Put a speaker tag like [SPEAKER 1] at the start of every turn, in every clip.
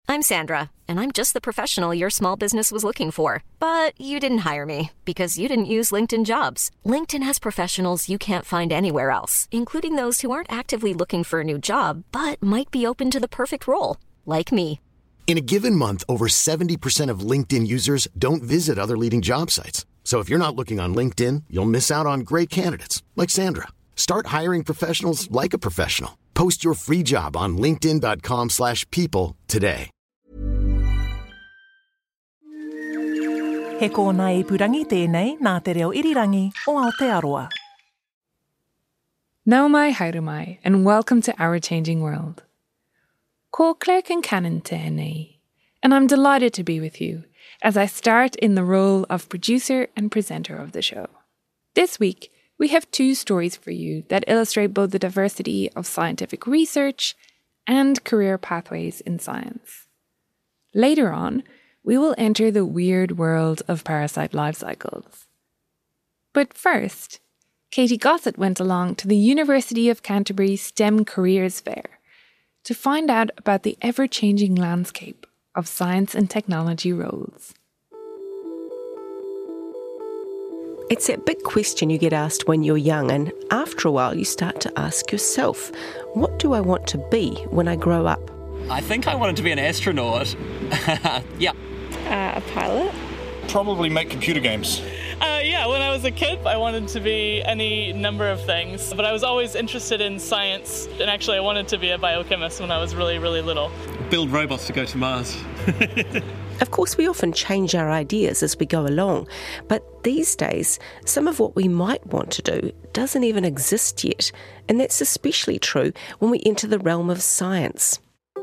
[SPEAKER 1] I'm Sandra, and I'm just the professional your small business was looking for. But you didn't hire me because you didn't use LinkedIn Jobs. LinkedIn has professionals you can't find anywhere else, including those who aren't actively looking for a new job, but might be open to the perfect role, like me.
[SPEAKER 2] In a given month, over 70% of LinkedIn users don't visit other leading job sites. So if you're not looking on LinkedIn, you'll miss out on great candidates like Sandra. Start hiring professionals like a professional. Post your free job on linkedin.com/people today.
[SPEAKER 3] He kōna ipurangi tēnei nā te reo irirangi o Aotearoa.
[SPEAKER 4] Nau mai haere mai, and welcome to Our Changing World. Ko Claire Kincannon tēnei, and I'm delighted to be with you as I start in the role of producer and presenter of the show. This week, we have two stories for you that illustrate both the diversity of scientific research and career pathways in science. Later on, we will enter the weird world of parasite life cycles. But first, Katie Gossett went along to the University of Canterbury STEM Careers Fair to find out about the ever-changing landscape of science and technology roles.
[SPEAKER 5] It's that big question you get asked when you're young, and after a while you start to ask yourself, what do I want to be when I grow up?
[SPEAKER 6] I think I wanted to be an astronaut. Yeah.
[SPEAKER 7] A pilot?
[SPEAKER 8] Probably make computer games.
[SPEAKER 7] When I was a kid, I wanted to be any number of things, but I was always interested in science, and actually I wanted to be a biochemist when I was really, really little.
[SPEAKER 6] Build robots to go to Mars.
[SPEAKER 5] Of course, we often change our ideas as we go along, but these days, some of what we might want to do doesn't even exist yet, and that's especially true when we enter the realm of science.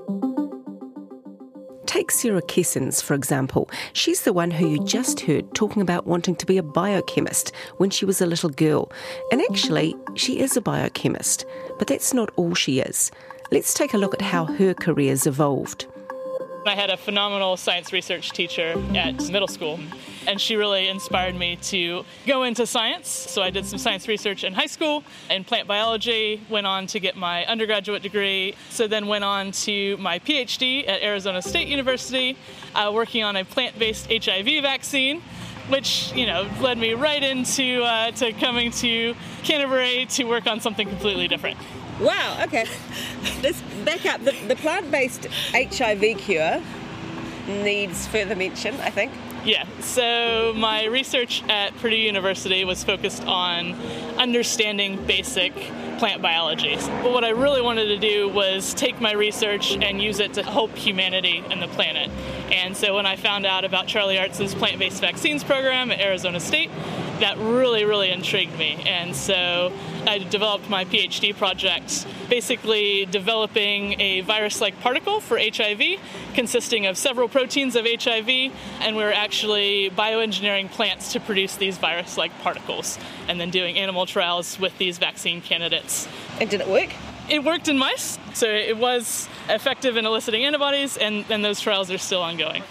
[SPEAKER 5] Take Sarah Kessens, for example. She's the one who you just heard talking about wanting to be a biochemist when she was a little girl. And actually, she is a biochemist, but that's not all she is. Let's take a look at how her career's evolved.
[SPEAKER 7] I had a phenomenal science research teacher at middle school, and she really inspired me to go into science. So I did some science research in high school in plant biology, went on to get my undergraduate degree, so then went on to my PhD at Arizona State University, working on a plant-based HIV vaccine, which, led me right into to coming to Canterbury to work on something completely different.
[SPEAKER 9] Wow, okay. Let's back up. The plant-based HIV cure needs further mention, I think.
[SPEAKER 7] Yeah, so my research at Purdue University was focused on understanding basic plant biology. But what I really wanted to do was take my research and use it to help humanity and the planet. And so when I found out about Charlie Arts' plant-based vaccines program at Arizona State, that really, really intrigued me. And so I developed my PhD project, basically developing a virus-like particle for HIV, consisting of several proteins of HIV, and we were actually bioengineering plants to produce these virus-like particles, and then doing animal trials with these vaccine candidates.
[SPEAKER 9] And did it work?
[SPEAKER 7] It worked in mice, so it was effective in eliciting antibodies, and those trials are still ongoing.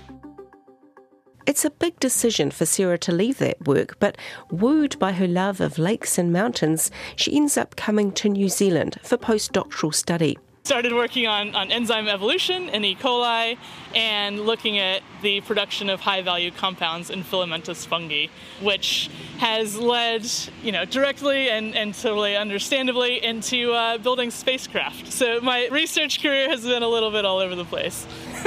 [SPEAKER 5] It's a big decision for Sarah to leave that work, but wooed by her love of lakes and mountains, she ends up coming to New Zealand for postdoctoral study.
[SPEAKER 7] Started working on enzyme evolution in E. coli and looking at the production of high-value compounds in filamentous fungi, which has led, directly and totally understandably into building spacecraft. So my research career has been a little bit all over the place.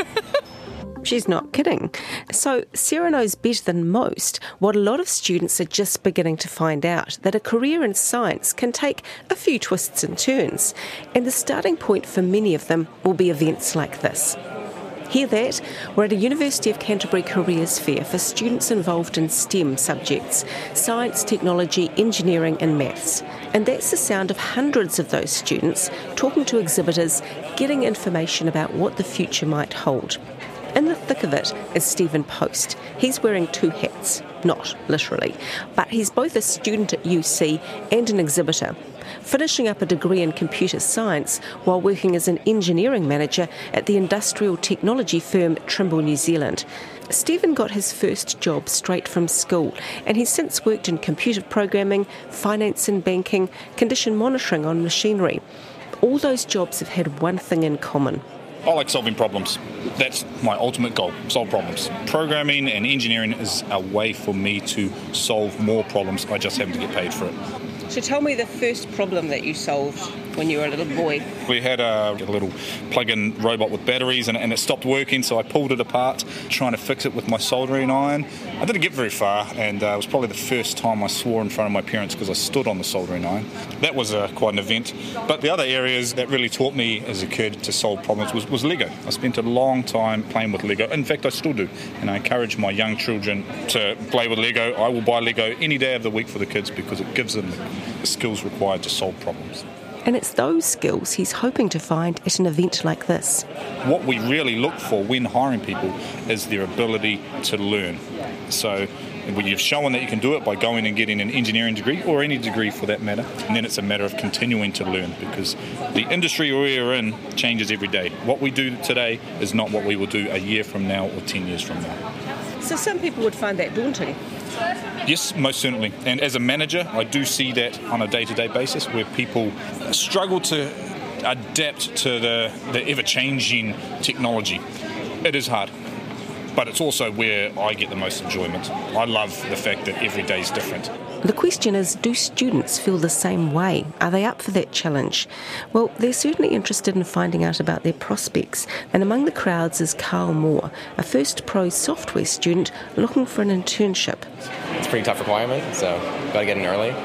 [SPEAKER 5] She's not kidding. So Sarah knows better than most what a lot of students are just beginning to find out, that a career in science can take a few twists and turns, and the starting point for many of them will be events like this. Hear that? We're at a University of Canterbury Careers Fair for students involved in STEM subjects, science, technology, engineering and maths. And that's the sound of hundreds of those students talking to exhibitors, getting information about what the future might hold. In the thick of it is Stephen Post. He's wearing two hats, not literally, but he's both a student at UC and an exhibitor, finishing up a degree in computer science while working as an engineering manager at the industrial technology firm Trimble New Zealand. Stephen got his first job straight from school, and he's since worked in computer programming, finance and banking, condition monitoring on machinery. All those jobs have had one thing in common.
[SPEAKER 8] I like solving problems. That's my ultimate goal, solve problems. Programming and engineering is a way for me to solve more problems. I just happen to get paid for it.
[SPEAKER 9] So tell me the first problem that you solved when you were a little boy.
[SPEAKER 8] We had a little plug-in robot with batteries and it stopped working, so I pulled it apart, trying to fix it with my soldering iron. I didn't get very far, and it was probably the first time I swore in front of my parents because I stood on the soldering iron. That was quite an event. But the other areas that really taught me as a kid to solve problems was Lego. I spent a long time playing with Lego. In fact, I still do. And I encourage my young children to play with Lego. I will buy Lego any day of the week for the kids because it gives them the skills required to solve problems.
[SPEAKER 5] And it's those skills he's hoping to find at an event like this.
[SPEAKER 8] What we really look for when hiring people is their ability to learn. So you've shown that you can do it by going and getting an engineering degree, or any degree for that matter, and then it's a matter of continuing to learn, because the industry we're in changes every day. What we do today is not what we will do a year from now or 10 years from now.
[SPEAKER 9] So some people would find that daunting.
[SPEAKER 8] Yes, most certainly. And as a manager, I do see that on a day-to-day basis where people struggle to adapt to the ever-changing technology. It is hard, but it's also where I get the most enjoyment. I love the fact that every day is different.
[SPEAKER 5] The question is, do students feel the same way? Are they up for that challenge? Well, they're certainly interested in finding out about their prospects, and among the crowds is Carl Moore, a First Pro software student looking for an internship.
[SPEAKER 10] It's a pretty tough requirement, so got to get in early.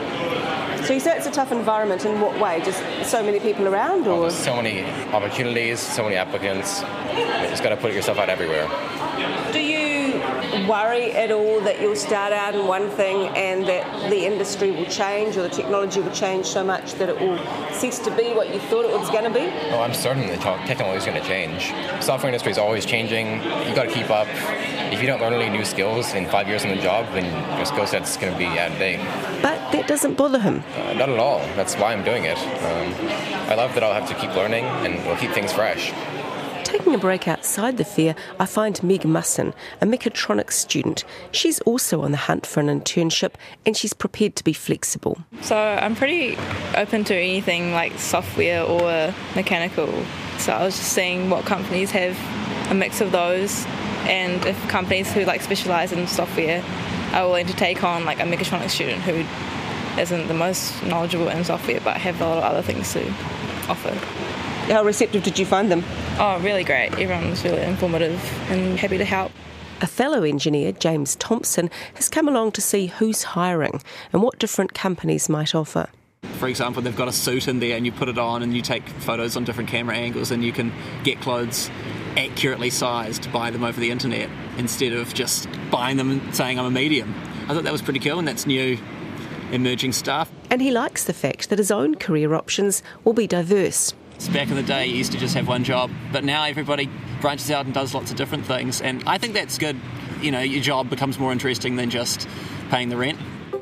[SPEAKER 9] So you say it's a tough environment, in what way? Just so many people around, or?
[SPEAKER 10] There's so many opportunities, so many applicants. You just got to put yourself out everywhere.
[SPEAKER 9] Do you worry at all that you'll start out in one thing and that the industry will change or the technology will change so much that it will cease to be what you thought it was going to be?
[SPEAKER 10] Oh, I'm certain the technology is going to change. Software industry is always changing. You got to keep up. If you don't learn any new skills in 5 years on the job, then your skill set's going to be out of date.
[SPEAKER 5] But that doesn't bother him.
[SPEAKER 10] Not at all. That's why I'm doing it. I love that I'll have to keep learning and we'll keep things fresh.
[SPEAKER 5] Taking a break outside the fair, I find Meg Musson, a mechatronics student. She's also on the hunt for an internship, and she's prepared to be flexible.
[SPEAKER 11] So I'm pretty open to anything like software or mechanical. So I was just seeing what companies have a mix of those, and if companies who specialise in software are willing to take on a mechatronics student who isn't the most knowledgeable in software but have a lot of other things to offer.
[SPEAKER 9] How receptive did you find them?
[SPEAKER 11] Oh, really great. Everyone was really informative and happy to help.
[SPEAKER 5] A fellow engineer, James Thompson, has come along to see who's hiring and what different companies might offer.
[SPEAKER 6] For example, they've got a suit in there and you put it on and you take photos on different camera angles and you can get clothes accurately sized to buy them over the internet instead of just buying them and saying I'm a medium. I thought that was pretty cool, and that's new emerging stuff.
[SPEAKER 5] And he likes the fact that his own career options will be diverse.
[SPEAKER 6] Back in the day, you used to just have one job, but now everybody branches out and does lots of different things, and I think that's good. You know, your job becomes more interesting than just paying the rent.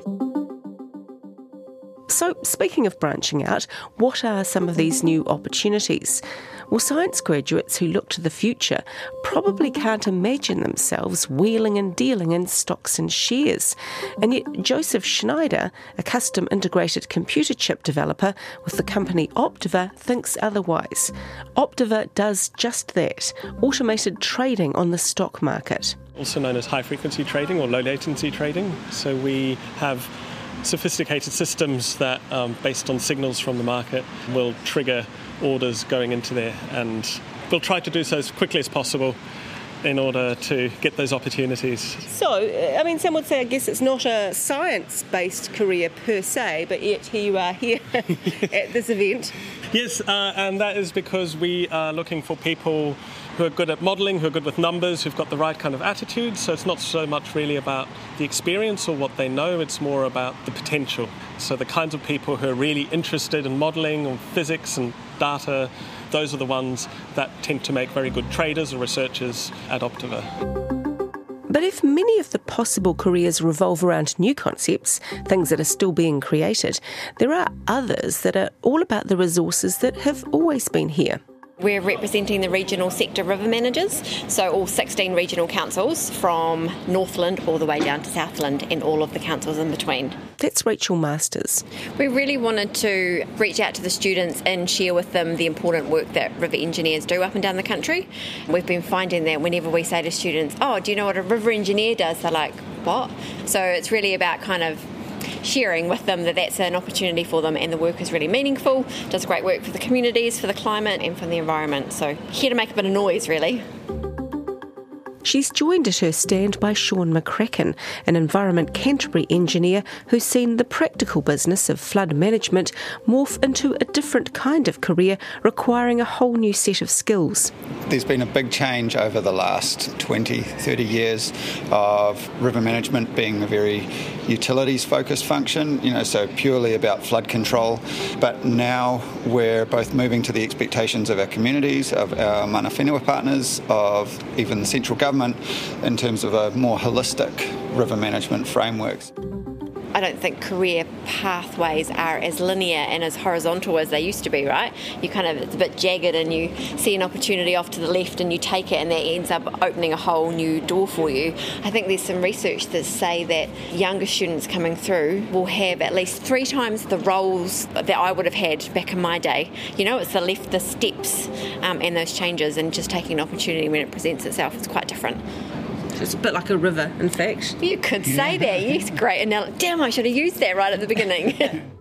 [SPEAKER 5] So, speaking of branching out, what are some of these new opportunities? Well, science graduates who look to the future probably can't imagine themselves wheeling and dealing in stocks and shares. And yet Joseph Schneider, a custom integrated computer chip developer with the company Optiva, thinks otherwise. Optiva does just that, automated trading on the stock market.
[SPEAKER 12] Also known as high-frequency trading or low-latency trading. So we have sophisticated systems that, based on signals from the market, will trigger orders going into there, and we'll try to do so as quickly as possible in order to get those opportunities.
[SPEAKER 9] So, I mean, some would say, I guess it's not a science-based career per se, but yet here you are here at this event.
[SPEAKER 12] Yes, and that is because we are looking for people who are good at modelling, who are good with numbers, who've got the right kind of attitude. So it's not so much really about the experience or what they know, it's more about the potential. So the kinds of people who are really interested in modelling or physics and data, those are the ones that tend to make very good traders or researchers at Optiva.
[SPEAKER 5] But if many of the possible careers revolve around new concepts, things that are still being created, there are others that are all about the resources that have always been here.
[SPEAKER 13] We're representing the regional sector river managers, so all 16 regional councils from Northland all the way down to Southland and all of the councils in between.
[SPEAKER 5] That's Rachel Masters.
[SPEAKER 13] We really wanted to reach out to the students and share with them the important work that river engineers do up and down the country. We've been finding that whenever we say to students, oh, do you know what a river engineer does? They're like, what? So it's really about kind of sharing with them that that's an opportunity for them and the work is really meaningful, does great work for the communities, for the climate and for the environment. So here to make a bit of noise, really.
[SPEAKER 5] She's joined at her stand by Sean McCracken, an Environment Canterbury engineer who's seen the practical business of flood management morph into a different kind of career requiring a whole new set of skills.
[SPEAKER 14] There's been a big change over the last 20, 30 years of river management being a very utilities-focused function, so purely about flood control. But now we're both moving to the expectations of our communities, of our mana whenua partners, of even the central government, in terms of a more holistic river management frameworks.
[SPEAKER 13] I don't think career pathways are as linear and as horizontal as they used to be, right? It's a bit jagged and you see an opportunity off to the left and you take it and that ends up opening a whole new door for you. I think there's some research that say that younger students coming through will have at least 3 times the roles that I would have had back in my day. It's the steps and those changes and just taking an opportunity when it presents itself. It's quite different.
[SPEAKER 5] It's a bit like a river, in fact.
[SPEAKER 13] You could say that, yes, great. And now, damn, I should have used that right at the beginning.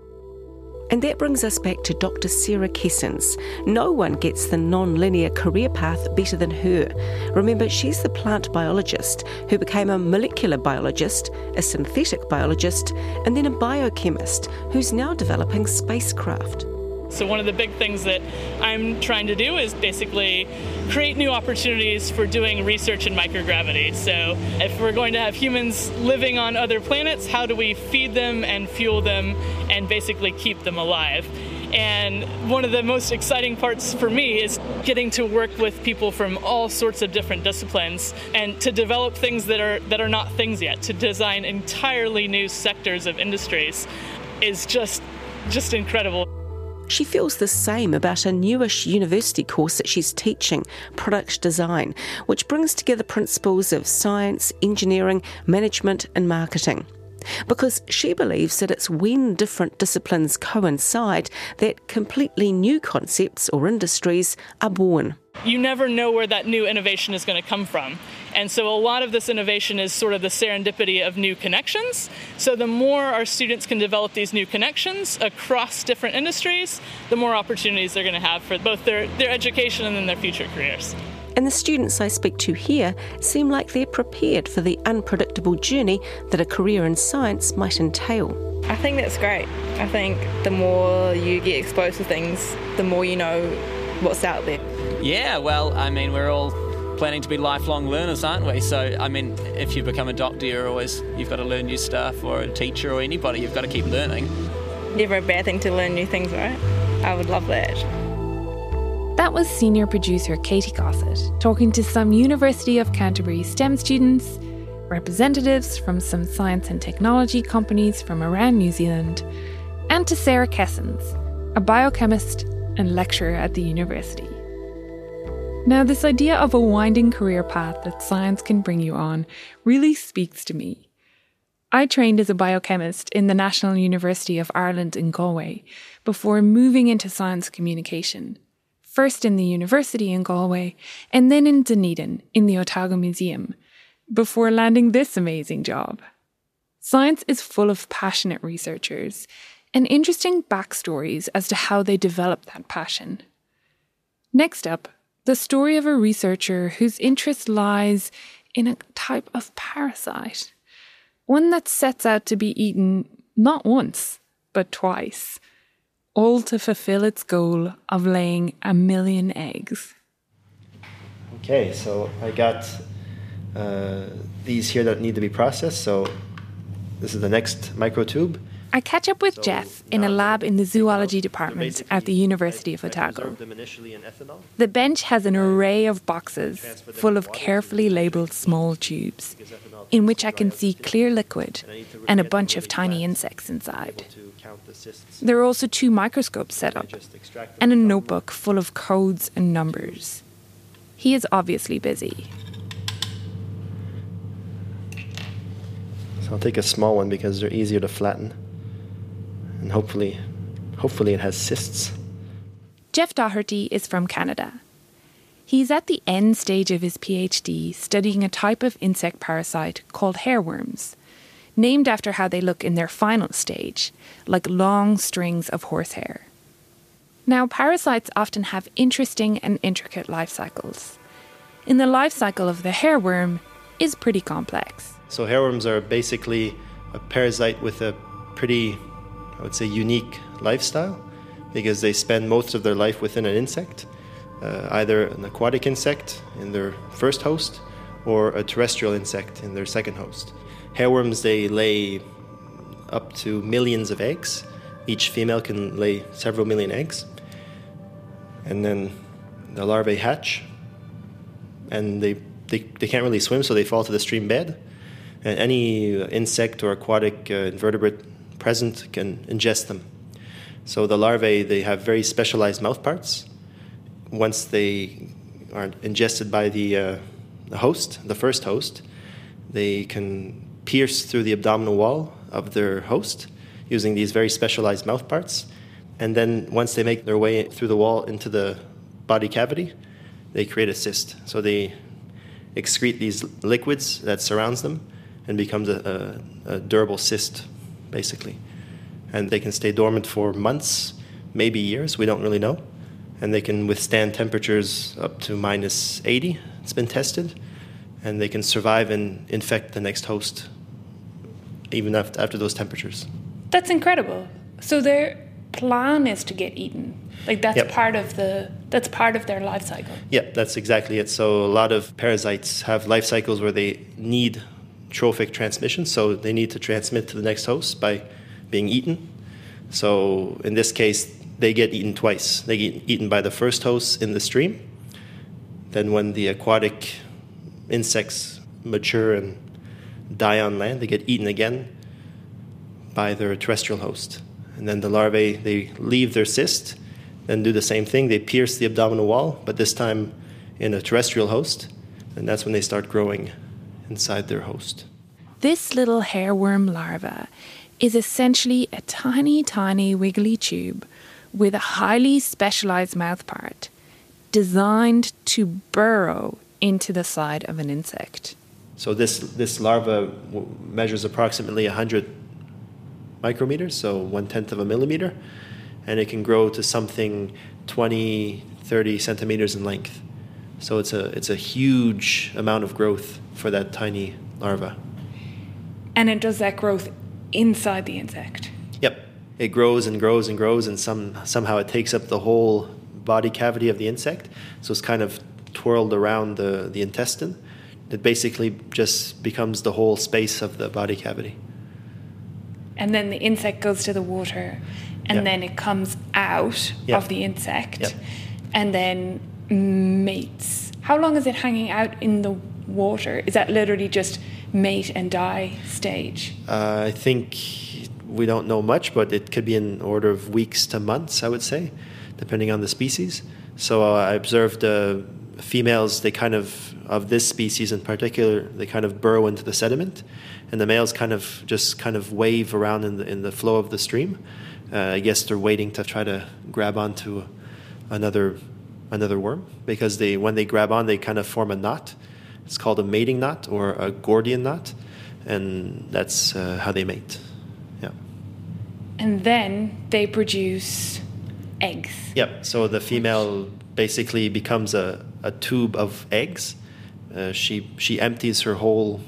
[SPEAKER 5] And that brings us back to Dr. Sarah Kessens. No one gets the non-linear career path better than her. Remember, she's the plant biologist who became a molecular biologist, a synthetic biologist, and then a biochemist who's now developing spacecraft.
[SPEAKER 7] So one of the big things that I'm trying to do is basically create new opportunities for doing research in microgravity. So if we're going to have humans living on other planets, how do we feed them and fuel them and basically keep them alive? And one of the most exciting parts for me is getting to work with people from all sorts of different disciplines and to develop things that are not things yet, to design entirely new sectors of industries is just incredible.
[SPEAKER 5] She feels the same about a newish university course that she's teaching, product design, which brings together principles of science, engineering, management and marketing. Because she believes that it's when different disciplines coincide that completely new concepts or industries are born.
[SPEAKER 7] You never know where that new innovation is going to come from. And so a lot of this innovation is sort of the serendipity of new connections. So the more our students can develop these new connections across different industries, the more opportunities they're going to have for both their education and then their future careers.
[SPEAKER 5] And the students I speak to here seem like they're prepared for the unpredictable journey that a career in science might entail.
[SPEAKER 11] I think that's great. I think the more you get exposed to things, the more you know what's out there.
[SPEAKER 6] Yeah, well, we're all planning to be lifelong learners, aren't we? So, if you become a doctor, you've got to learn new stuff, or a teacher or anybody, you've got to keep learning.
[SPEAKER 11] Never a bad thing to learn new things, right? I would love that.
[SPEAKER 4] That was senior producer Katie Gossett talking to some University of Canterbury STEM students, representatives from some science and technology companies from around New Zealand, and to Sarah Kessens, a biochemist and lecturer at the university. Now, this idea of a winding career path that science can bring you on really speaks to me. I trained as a biochemist in the National University of Ireland in Galway before moving into science communication, first in the university in Galway and then in Dunedin in the Otago Museum, before landing this amazing job. Science is full of passionate researchers and interesting backstories as to how they develop that passion. Next up, the story of a researcher whose interest lies in a type of parasite, one that sets out to be eaten not once, but twice, all to fulfill its goal of laying 1 million eggs.
[SPEAKER 15] Okay, so I got these here that need to be processed, so this is the next microtube.
[SPEAKER 4] I catch up with Jeff in a lab in the zoology department at the University of Otago. The bench has an array of boxes full of carefully labelled small tubes, in which I can see clear liquid and a bunch of tiny insects inside.
[SPEAKER 15] count the cysts.
[SPEAKER 4] There are also 2 microscopes set up and a notebook full of codes and numbers. He is obviously busy.
[SPEAKER 15] So I'll take a small one because they're easier to flatten. And hopefully it has cysts.
[SPEAKER 4] Jeff Doherty is from Canada. He's at the end stage of his PhD studying a type of insect parasite called hairworms, named after how they look in their final stage, like long strings of horsehair. Now, parasites often have interesting and intricate life cycles. And the life cycle of the hairworm is pretty complex.
[SPEAKER 15] So hairworms are basically a parasite with a pretty, I would say, unique lifestyle, because they spend most of their life within an insect, either an aquatic insect in their first host or a terrestrial insect in their second host. Hairworms, they lay up to millions of eggs. Each female can lay several million eggs. And then the larvae hatch, and they can't really swim, so they fall to the stream bed. And any insect or aquatic invertebrate present can ingest them. So the larvae, they have very specialized mouth parts. Once they are ingested by the host, the first host, they can pierce through the abdominal wall of their host using these very specialized mouth parts. And then once they make their way through the wall into the body cavity, they create a cyst. So they excrete these liquids that surrounds them and becomes a durable cyst, basically. And they can stay dormant for months, maybe years, we don't really know. And they can withstand temperatures up to minus 80, it's been tested. And they can survive and infect the next host, even after those temperatures.
[SPEAKER 4] That's incredible. So their plan is to get eaten. Like that's
[SPEAKER 15] Yep.
[SPEAKER 4] part of their life cycle.
[SPEAKER 15] Yeah, that's exactly it. So a lot of parasites have life cycles where they need trophic transmission, so they need to transmit to the next host by being eaten. So in this case, they get eaten twice. They get eaten by the first host in the stream. Then when the aquatic insects mature and die on land, they get eaten again by their terrestrial host. And then the larvae, they leave their cyst, then do the same thing. They pierce the abdominal wall, but this time in a terrestrial host. And that's when they start growing inside their host.
[SPEAKER 4] This little hairworm larva is essentially a tiny, tiny wiggly tube with a highly specialized mouthpart designed to burrow into the side of an insect.
[SPEAKER 15] So this larva measures approximately 100 micrometers, so 1/10 of a millimeter, and it can grow to something 20, 30 centimeters in length. So it's a huge amount of growth for that tiny larva.
[SPEAKER 4] And it does that growth inside the insect.
[SPEAKER 15] Yep. It grows and grows and grows, and somehow it takes up the whole body cavity of the insect. So it's kind of twirled around the intestine. It basically just becomes the whole space of the body cavity.
[SPEAKER 4] And then the insect goes to the water, and then it comes out of the insect, and then mates. How long is it hanging out in the water? Is that literally just mate and die stage?
[SPEAKER 15] I think we don't know much, but it could be in order of weeks to months, I would say, depending on the species. So I observed females, they kind of this species in particular, they kind of burrow into the sediment, and the males kind of wave around in the flow of the stream. I guess they're waiting to try to grab onto another worm, because when they grab on, they kind of form a knot. It's called a mating knot or a Gordian knot, and that's how they mate. Yeah.
[SPEAKER 4] And then they produce eggs.
[SPEAKER 15] Yep. So the female basically becomes a tube of eggs. She empties her whole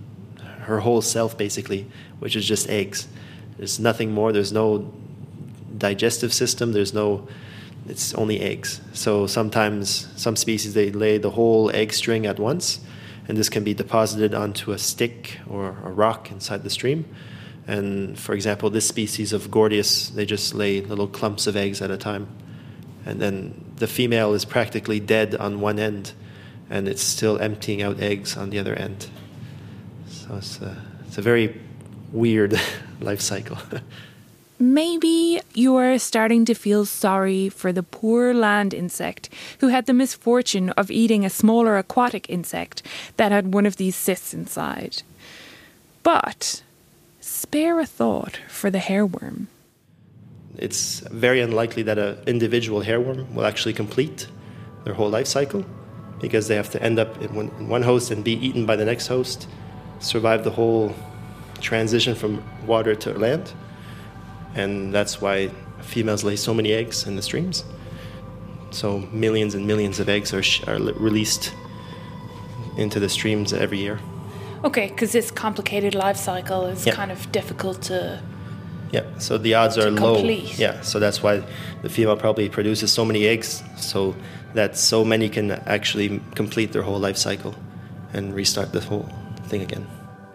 [SPEAKER 15] self basically, which is just eggs. There's nothing more. There's no digestive system. It's only eggs. So sometimes some species, they lay the whole egg string at once, and this can be deposited onto a stick or a rock inside the stream. And for example, this species of Gordius, they just lay little clumps of eggs at a time. And then the female is practically dead on one end, and it's still emptying out eggs on the other end. So it's a very weird life cycle.
[SPEAKER 4] maybe you're starting to feel sorry for the poor land insect who had the misfortune of eating a smaller aquatic insect that had one of these cysts inside. But spare a thought for the hairworm.
[SPEAKER 15] It's very unlikely that an individual hairworm will actually complete their whole life cycle, because they have to end up in one host and be eaten by the next host, survive the whole transition from water to land. And that's why females lay so many eggs in the streams. So millions and millions of eggs are released into the streams every year.
[SPEAKER 4] Okay, because this complicated life cycle is kind of difficult to...
[SPEAKER 15] Yeah, so the odds are low.
[SPEAKER 4] Complete.
[SPEAKER 15] Yeah, so that's why the female probably produces so many eggs, so that so many can actually complete their whole life cycle and restart the whole thing again.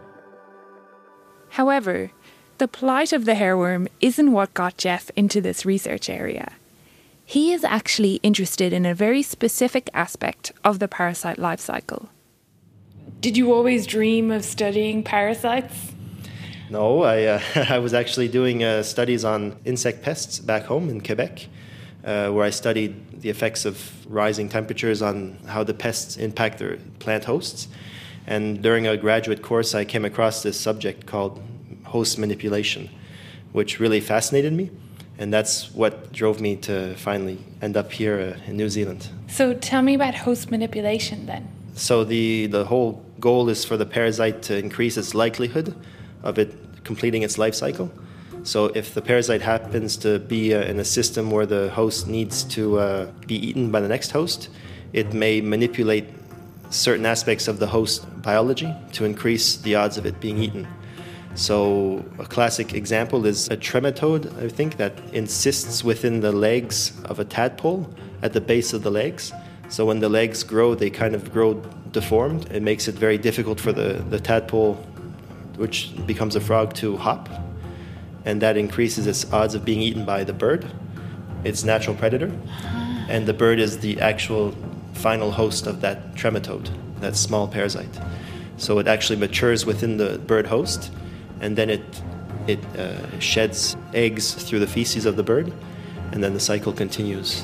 [SPEAKER 4] However, the plight of the hairworm isn't what got Jeff into this research area. He is actually interested in a very specific aspect of the parasite life cycle. Did you always dream of studying parasites?
[SPEAKER 15] No, I was actually doing studies on insect pests back home in Quebec, where I studied the effects of rising temperatures on how the pests impact their plant hosts. And during a graduate course, I came across this subject called host manipulation, which really fascinated me. And that's what drove me to finally end up here in New Zealand.
[SPEAKER 4] So tell me about host manipulation then.
[SPEAKER 15] So the whole goal is for the parasite to increase its likelihood of it completing its life cycle. So if the parasite happens to be in a system where the host needs to be eaten by the next host, it may manipulate certain aspects of the host biology to increase the odds of it being eaten. So a classic example is a trematode, I think, that insists within the legs of a tadpole at the base of the legs. So when the legs grow, they kind of grow deformed. It makes it very difficult for the tadpole, which becomes a frog, to hop. And that increases its odds of being eaten by the bird, its natural predator. And the bird is the actual final host of that trematode, that small parasite. So it actually matures within the bird host, and then it sheds eggs through the feces of the bird, and then the cycle continues.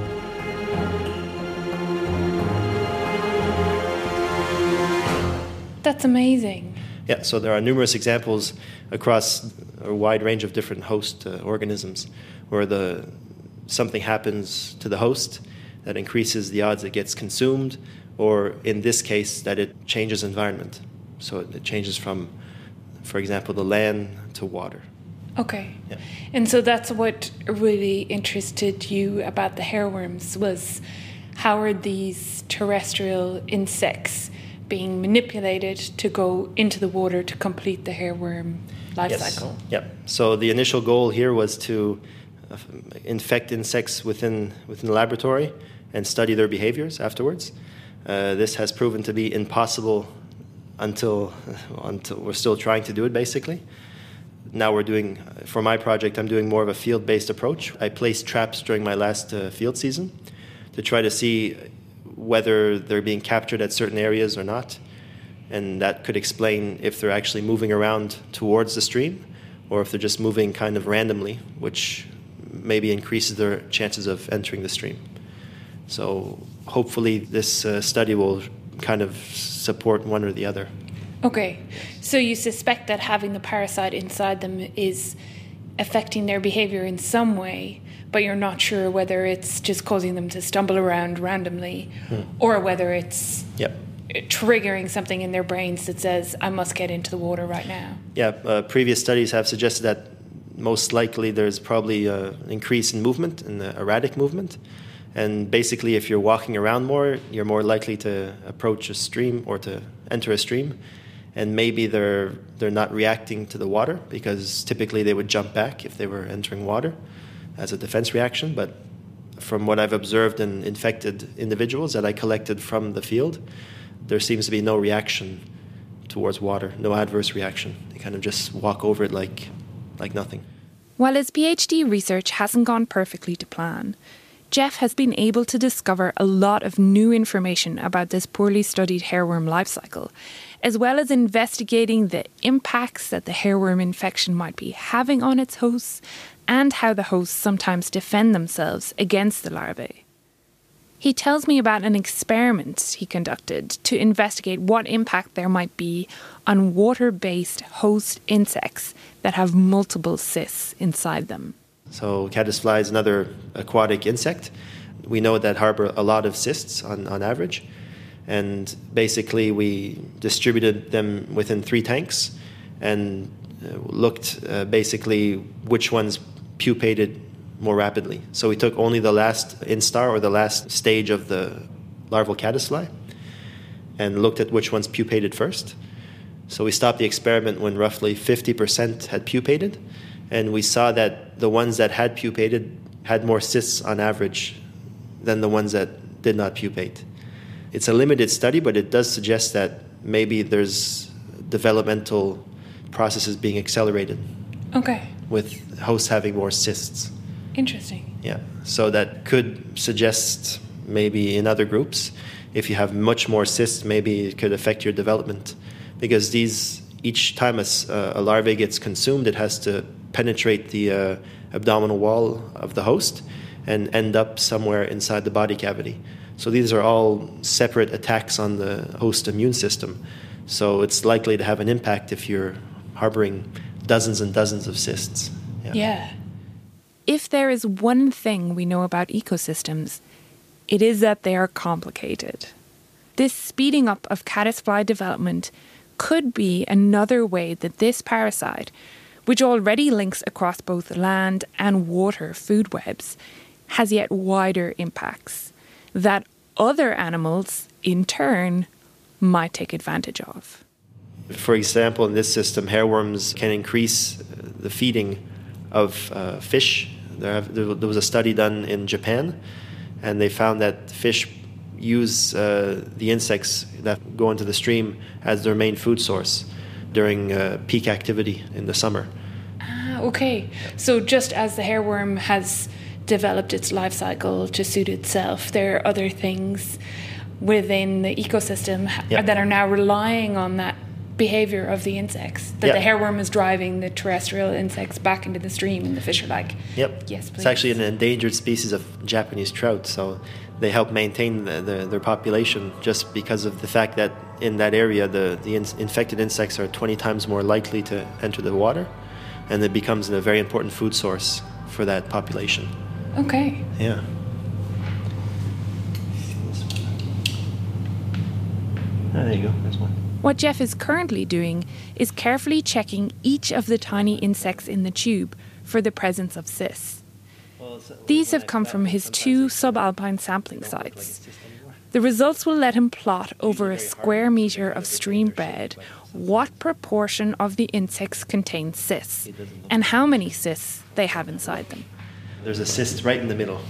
[SPEAKER 4] That's amazing.
[SPEAKER 15] Yeah, so there are numerous examples across a wide range of different host organisms where something happens to the host that increases the odds it gets consumed, or in this case, that it changes environment. So it changes from, for example, the land to water.
[SPEAKER 4] Okay.
[SPEAKER 15] Yeah.
[SPEAKER 4] And so that's what really interested you about the hairworms, was how are these terrestrial insects being manipulated to go into the water to complete the hairworm life cycle?
[SPEAKER 15] Yeah. So the initial goal here was to infect insects within the laboratory and study their behaviors afterwards. This has proven to be impossible until we're still trying to do it, basically. Now for my project, I'm doing more of a field-based approach. I placed traps during my last field season to try to see whether they're being captured at certain areas or not. And that could explain if they're actually moving around towards the stream or if they're just moving kind of randomly, which maybe increases their chances of entering the stream. So hopefully this study will kind of support one or the other.
[SPEAKER 4] Okay, so you suspect that having the parasite inside them is affecting their behavior in some way, but you're not sure whether it's just causing them to stumble around randomly or whether it's triggering something in their brains that says, I must get into the water right now.
[SPEAKER 15] Yeah, previous studies have suggested that most likely there's probably an increase in movement, in the erratic movement. And basically, if you're walking around more, you're more likely to approach a stream or to enter a stream. And maybe they're not reacting to the water, because typically they would jump back if they were entering water as a defense reaction. But from what I've observed in infected individuals that I collected from the field, there seems to be no reaction towards water, no adverse reaction. They kind of just walk over it like nothing.
[SPEAKER 4] While his PhD research hasn't gone perfectly to plan, Jeff has been able to discover a lot of new information about this poorly studied hairworm life cycle, as well as investigating the impacts that the hairworm infection might be having on its hosts and how the hosts sometimes defend themselves against the larvae. He tells me about an experiment he conducted to investigate what impact there might be on water-based host insects that have multiple cysts inside them.
[SPEAKER 15] So caddisfly is another aquatic insect. We know that harbor a lot of cysts on average. And basically we distributed them within 3 tanks and looked basically which ones pupated more rapidly. So we took only the last instar, or the last stage of the larval caddisfly, and looked at which ones pupated first. So we stopped the experiment when roughly 50% had pupated, and we saw that the ones that had pupated had more cysts on average than the ones that did not pupate. It's a limited study, but it does suggest that maybe there's developmental processes being accelerated.
[SPEAKER 4] Okay.
[SPEAKER 15] With hosts having more cysts.
[SPEAKER 4] Interesting.
[SPEAKER 15] Yeah. So that could suggest maybe in other groups, if you have much more cysts, maybe it could affect your development. Because each time a larvae gets consumed, it has to penetrate the abdominal wall of the host and end up somewhere inside the body cavity. So these are all separate attacks on the host immune system. So it's likely to have an impact if you're harboring dozens and dozens of cysts.
[SPEAKER 4] Yeah. If there is one thing we know about ecosystems, it is that they are complicated. This speeding up of caddisfly development could be another way that this parasite, which already links across both land and water food webs, has yet wider impacts that other animals, in turn, might take advantage of.
[SPEAKER 15] For example, in this system, hairworms can increase the feeding of fish. There was a study done in Japan, and they found that fish use the insects that go into the stream as their main food source during peak activity in the summer.
[SPEAKER 4] Okay. So just as the hairworm has developed its life cycle to suit itself, there are other things within the ecosystem that are now relying on that behavior of the insects, that the hairworm is driving the terrestrial insects back into the stream, and the fish are like, yes, please.
[SPEAKER 15] It's actually an endangered species of Japanese trout, so they help maintain their population just because of the fact that in that area the infected insects are 20 times more likely to enter the water, and it becomes a very important food source for that population.
[SPEAKER 4] Okay.
[SPEAKER 15] Yeah. There you go, there's one.
[SPEAKER 4] What Jeff is currently doing is carefully checking each of the tiny insects in the tube for the presence of cysts. These have come from his 2 subalpine sampling sites. The results will let him plot over a square metre of stream bed what proportion of the insects contain cysts and how many cysts they have inside them.
[SPEAKER 15] There's a cyst right in the middle.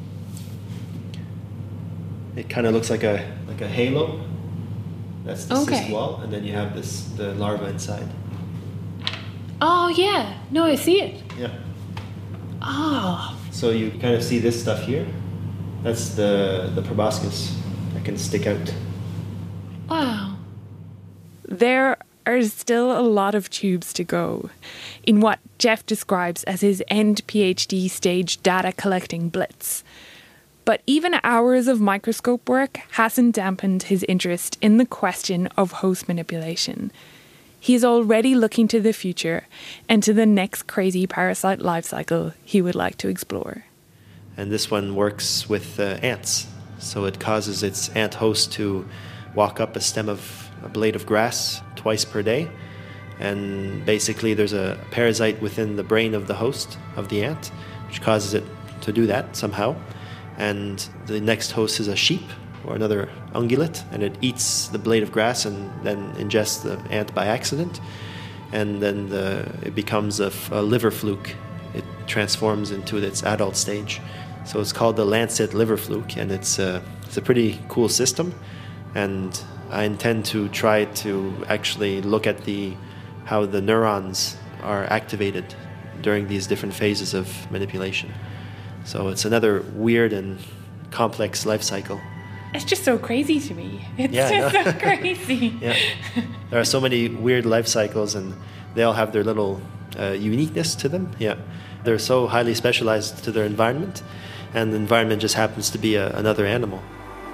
[SPEAKER 15] It kind of looks like a halo. That's the cyst wall, and then you have the larva inside.
[SPEAKER 4] Oh, yeah. No, I see it.
[SPEAKER 15] Yeah.
[SPEAKER 4] Oh.
[SPEAKER 15] So you kind of see this stuff here. That's the proboscis that can stick out.
[SPEAKER 4] Wow. There are still a lot of tubes to go in what Jeff describes as his end PhD stage data collecting blitz. But even hours of microscope work hasn't dampened his interest in the question of host manipulation. He is already looking to the future and to the next crazy parasite life cycle he would like to explore.
[SPEAKER 15] And this one works with ants. So it causes its ant host to walk up a blade of grass twice per day. And basically there's a parasite within the brain of the host, of the ant, which causes it to do that somehow. And the next host is a sheep or another ungulate, and it eats the blade of grass and then ingests the ant by accident. And then it becomes a liver fluke. It transforms into its adult stage. So it's called the lancet liver fluke, and it's a pretty cool system. And I intend to try to actually look at how the neurons are activated during these different phases of manipulation. So it's another weird and complex life cycle.
[SPEAKER 4] It's just so crazy to me. It's so crazy.
[SPEAKER 15] Yeah. There are so many weird life cycles, and they all have their little uniqueness to them. Yeah. They're so highly specialized to their environment, and the environment just happens to be another animal.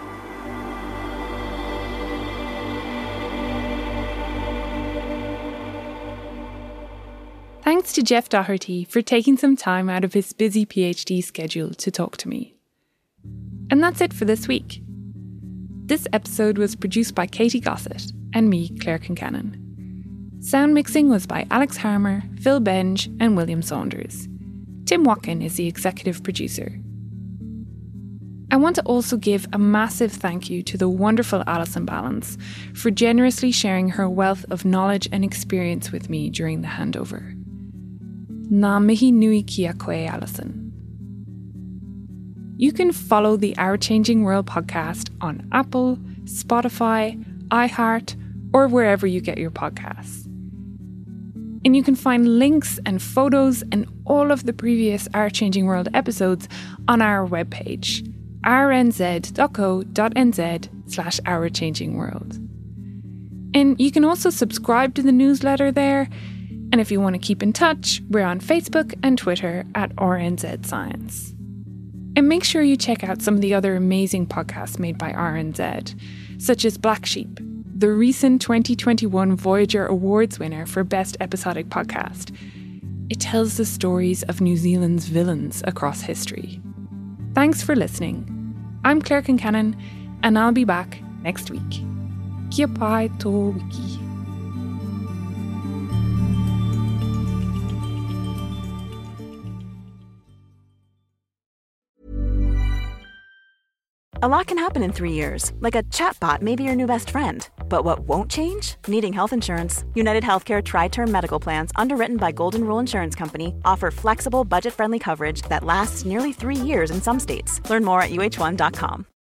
[SPEAKER 4] Thanks to Jeff Doherty for taking some time out of his busy PhD schedule to talk to me. And that's it for this week. This episode was produced by Katie Gossett and me, Claire Kincannon. Sound mixing was by Alex Harmer, Phil Benge and William Saunders. Tim Watkin is the executive producer. I want to also give a massive thank you to the wonderful Alison Balance for generously sharing her wealth of knowledge and experience with me during the handover. Nā mihi nui kia koe, Alison. You can follow the Our Changing World podcast on Apple, Spotify, iHeart, or wherever you get your podcasts. And you can find links and photos and all of the previous Our Changing World episodes on our webpage, rnz.co.nz/ourchangingworld. And you can also subscribe to the newsletter there. And if you want to keep in touch, we're on Facebook and Twitter at RNZ Science. And make sure you check out some of the other amazing podcasts made by RNZ, such as Black Sheep, the recent 2021 Voyager Awards winner for Best Episodic Podcast. It tells the stories of New Zealand's villains across history. Thanks for listening. I'm Claire Kincannon, and I'll be back next week. Kia pai tō wiki.
[SPEAKER 16] A lot can happen in 3 years, like a chatbot may be your new best friend. But what won't change? Needing health insurance. United Healthcare Tri-Term Medical Plans, underwritten by Golden Rule Insurance Company, offer flexible, budget-friendly coverage that lasts nearly 3 years in some states. Learn more at uh1.com.